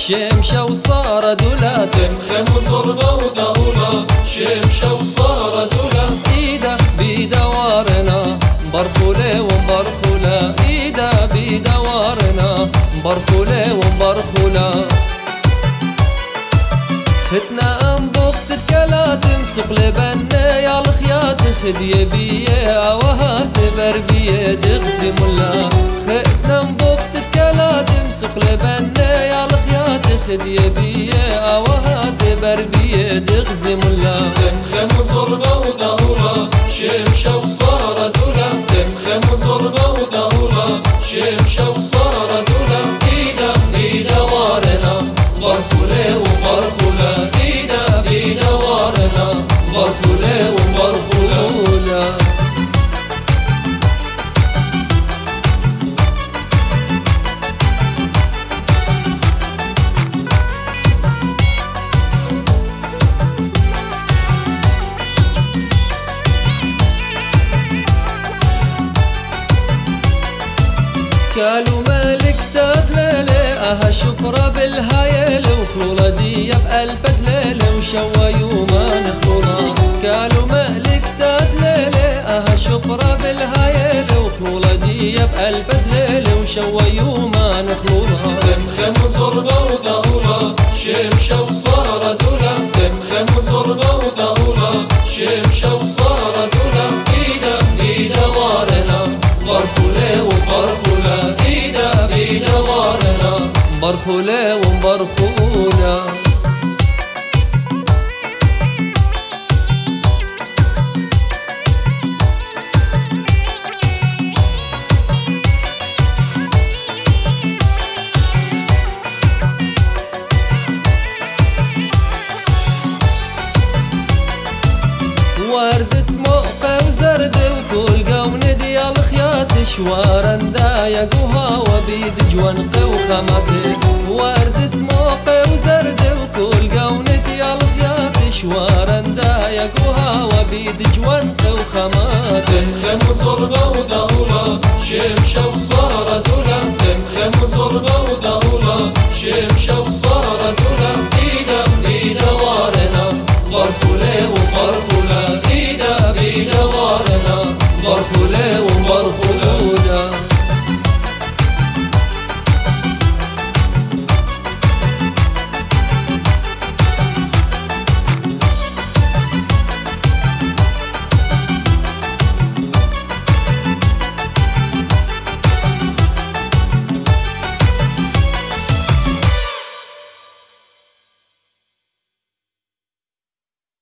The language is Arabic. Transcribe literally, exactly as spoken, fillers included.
شمشة وصار دولا تمخم وزرقة ودهولا شمشة وصار دولا إيدا بيدا وارنا برخولة ومبرخولة إيدا بيدا وارنا برخولة ومبرخولة ختنا أنبوق تتكلات مسق لبنا يا الخيات خدي بيه وهات بربيه دغزي ملا ختنا أنبوق تتكلات مسق لبنا يا الخيات خدي بيه وهات بربيه دغزي ملا تمخم وزرقة ودهولا شمشة وصار دولا تمخم وزرقة ودهولا شمشة وصار دولا إيدا بيدا وارنا برخولة ومبرخولة إيدا بيدا وارنا برخولة ومبرخولة قالوا مالك تتلالي اها شفرة بالهايل وخلولة دي بقلب دلالي وشوا يوما نخلونا قالوا مالك تتلالي اها شفرة بالهايل وخلولة دي بقلب دلالي وشوا يوما نخلونا تمخم وزرقة ودهولا شمشة وصار دولا تمخم وزرقة ودهولا شمشة وصار دولا إيدا بيدا وارنا برخولة ومبرخولة إيدا بيدا وارنا برخولة ومبرخولة ورد سموقة وزرد وكل قون ديال خيات شوارا دايقوها وبيد جوانقة وخماتي ورد سموقة وزرد وكل قون ديال خيات شوارا دايقوها وبيد جوانقة وخماتي تمخم وزرقة ودهولا شمشة وصار دولا تمخم وزرقة ودهولا شمشة وصار دولا إيدا بيدا وارنا برخولة ومبرخولة